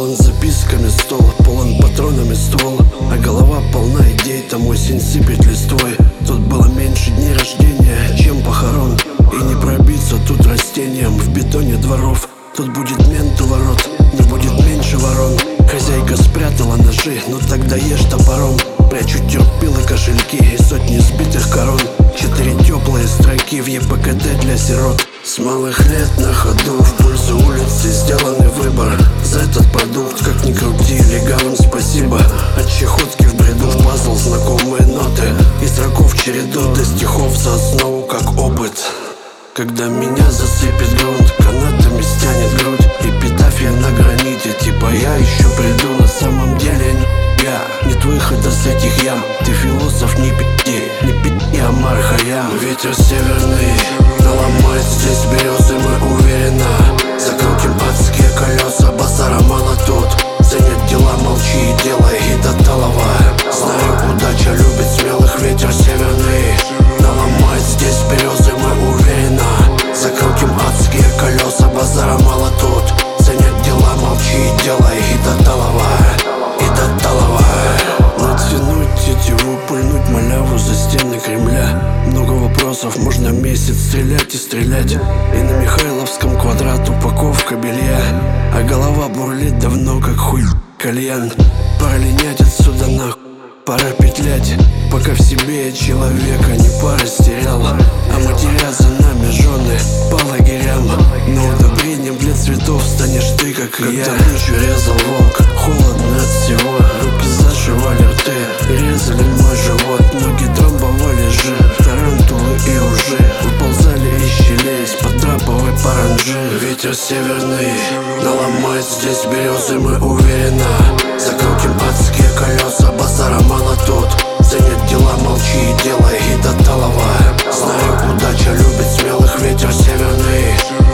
Полон записками стол, полон патронами ствол, а голова полна идей, там осень сыпет листвой. Тут было меньше дней рождения, чем похорон, и не пробиться тут растением в бетоне дворов. Тут будет мент у ворот, не будет меньше ворон. Хозяйка спрятала ножи, ну тогда ешь топором. Прячу терпилы, кошельки и сотни сбитых корон. 4 теплые строки в ЕПКД для сирот. С малых лет на ходу в пользу улицы сделанный выбор. За этот продукт, как ни крути, легавым спасибо. От чехотки в бреду в пазл знакомые ноты. Из строков череду до стихов за основу как опыт. Когда меня засыпет грунт, канатами стянет грудь, эпитафия на граните, типа я еще приду. На самом деле нет выхода с этих ям. Ты философ, не пи***и, а Мархаям. Ветер северный наломает здесь березы, мы уверенно закрутим адские колеса. Базара мало тут, ценят дела, молчи и делай и до талого. Знаю, удача любит смелых. Ветер северный наломает здесь березы, мы уверенно закрутим адские колеса. Базара мало тут, ценят дела, молчи и делай и до талого. Натянуть тетиву, пыльнуть маляву за стены Кремля. Много вопросов, можно месяц стрелять и стрелять. И на Михайловском квадрат упаковка белья, а голова бурлит давно как хуй кальян. Пора линять отсюда нахуй, пора петлять, пока в себе человека не порастерял. А матеря за нами жены по лагерям, но удобрением для цветов станешь ты, как и я. Когда ночью резал волк, холодно от всего, руки зашивали рты и резали мой живот. Ноги трамбовали жир, тарантулы и ужи выползали из щелей из-под драповой паранджи. Ветер северный наломает здесь березы, мы уверенно закрутим адские колеса. Базара мало тут, ценят дела, молчи и делай и до талого. Знаю, удача любит смелых. Ветер северный